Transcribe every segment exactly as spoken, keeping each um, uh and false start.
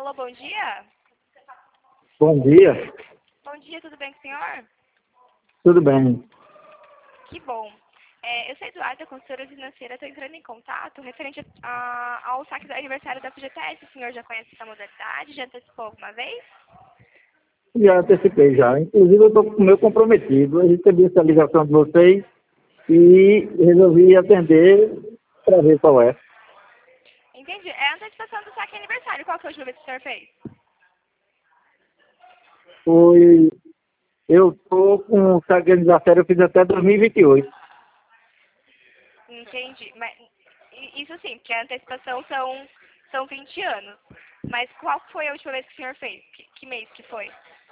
Alô, bom dia? Bom dia, Bom dia, tudo bem com o senhor? tudo bem. Que bom. É, eu sou Eduarda, consultora financeira, estou entrando em contato referente a- ao saque do aniversário da F G T S. O senhor já conhece essa modalidade? Já antecipou alguma vez? Já antecipei já. Inclusive eu estou meio comprometido. Eu recebi essa ligação de vocês e resolvi atender para ver qual é. Entendi. É a antecipação do saque aniversário. Qual que é a última vez que o senhor fez? Foi. Eu estou com o saque de aniversário, eu fiz até dois mil e vinte e oito. Entendi. Mas, i- isso sim, porque a antecipação são, são vinte anos. Mas qual foi a última vez que o senhor fez? Que, que mês que foi?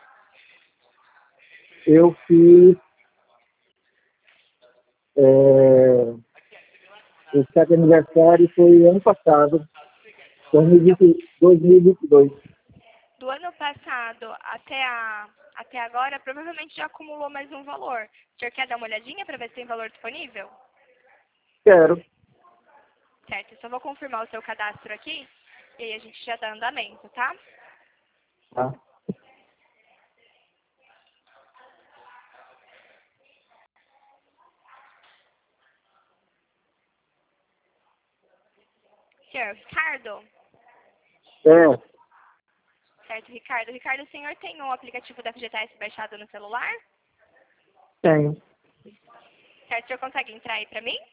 Eu fiz. É, o saque de aniversário foi ano passado, dois mil e Eu, vinte dois mil e vinte e dois. do ano passado até, a, até agora, provavelmente já acumulou mais um valor. O senhor quer dar uma olhadinha para ver se tem valor disponível? Quero. Certo, eu só vou confirmar o seu cadastro aqui e aí a gente já dá andamento, tá? Tá? Senhor Ricardo? É, Certo, Ricardo. Ricardo, o senhor tem um aplicativo da F G T S baixado no celular? tenho. Certo, o senhor consegue entrar aí pra mim?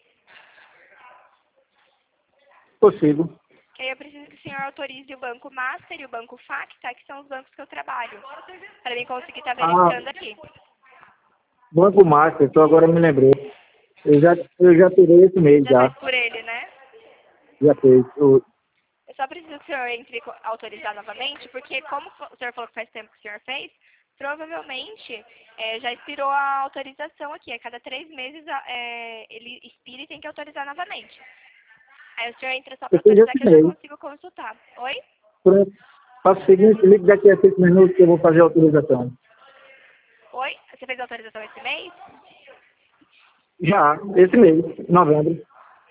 Consigo. Que aí eu preciso que o senhor autorize o Banco Master e o Banco Facta, que são os bancos que eu trabalho, para mim conseguir estar Ah, verificando aqui. Banco Master, então agora me lembrei. Eu já, eu já tirei esse mês Já faz já. por ele, né? Já fez. Eu- Eu só preciso que o senhor entre co- autorizar novamente, porque como o senhor falou que faz tempo que o senhor fez, provavelmente eh, já expirou a autorização aqui. A cada três meses a- eh, ele expira e tem que autorizar novamente. Aí o senhor entra só para eu fiz autorizar esse que eu já mês. consigo consultar. Oi? Pronto. Faço o seguinte, ligue daqui a cinco minutos que eu vou fazer a autorização. Oi? Você fez a autorização esse mês? Já, esse mês, novembro.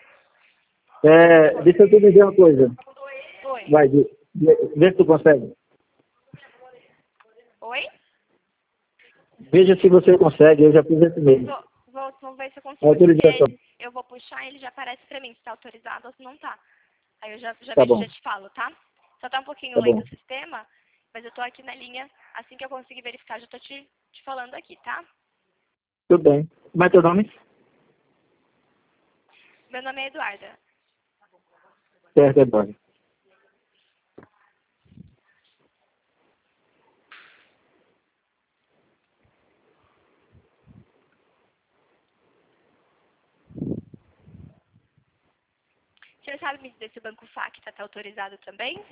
É, deixa eu te dizer uma coisa. Oi? Vai, vê vê se tu consegue. Oi? Veja se você consegue, eu já fiz esse mês. Vou, vou, vou ver se eu A consigo, autorização. porque eu vou puxar e ele já aparece pra mim se tá autorizado ou se não tá. Aí eu já, já Tá vejo e bom, já te falo, tá? Só tá um pouquinho tá lento bom. o sistema, mas eu tô aqui na linha. Assim que eu conseguir verificar, já tô te, te falando aqui, tá? Tudo bem. Como é teu nome? Meu nome é Eduarda. Certo, Eduardo. O senhor sabe me dizer se o Banco Facta tá autorizado também?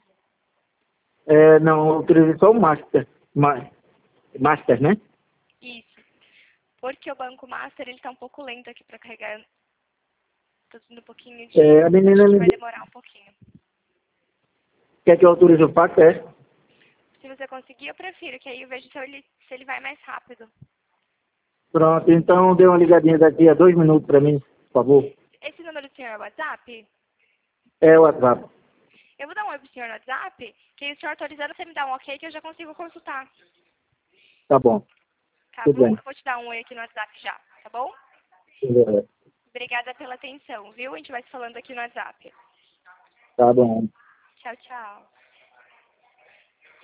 É, não, eu autorizei só o Master. Ma- Master, né? Isso. Porque o Banco Master, ele tá um pouco lento aqui pra carregar. Tô tendo um pouquinho de... É, a Acho menina que me vai disse demorar um pouquinho. que quer que eu autorize o pacto, é? Se você conseguir, eu prefiro, que aí eu vejo se ele, se ele vai mais rápido. Pronto, então dê uma ligadinha daqui a dois minutos para mim, por favor. Esse número do senhor é o WhatsApp? É o WhatsApp. Eu vou dar um oi pro senhor no WhatsApp, que aí o senhor autorizando, você me dá um ok que eu já consigo consultar. Tá bom, Tá tudo bom? bem. Eu vou te dar um oi aqui no WhatsApp já, tá bom? Tudo bem. Obrigada pela atenção, viu? A gente vai se falando aqui no WhatsApp. Tá bom. Tchau, tchau.